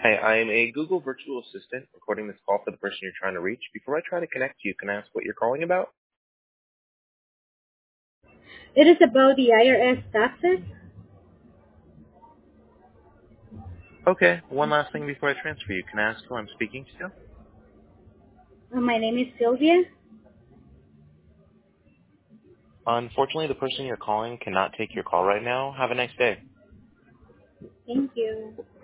Hi, I'm a Google virtual assistant recording this call for the person you're trying to reach. Before I try to connect you, can I ask what you're calling about? It is about the IRS taxes. Okay, one last thing before I transfer you. Can I ask who I'm speaking to? My name is Sylvia. Unfortunately, the person you're calling cannot take your call right now. Have a nice day. Thank you.